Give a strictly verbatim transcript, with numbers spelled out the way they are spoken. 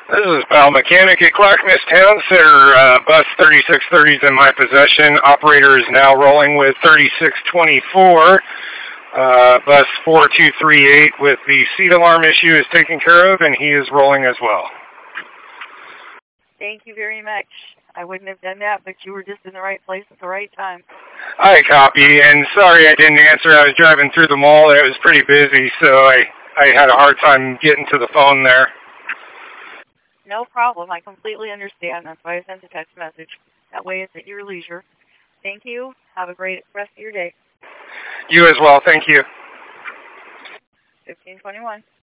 This is Pal Mechanic at Clackamas Town Center. Uh, bus thirty-six thirty is in my possession. Operator is now rolling with thirty-six twenty-four. Uh, bus four two three eight with the seat alarm issue is taken care of, and he is rolling as well. Thank you very much. I wouldn't have done that, but you were just in the right place at the right time. I copy, and sorry I didn't answer. I was driving through the mall, and it was pretty busy, so I, I had a hard time getting to the phone there. No problem. I completely understand. That's why I sent a text message. That way it's at your leisure. Thank you. Have a great rest of your day. You as well. Thank you. fifteen twenty-one.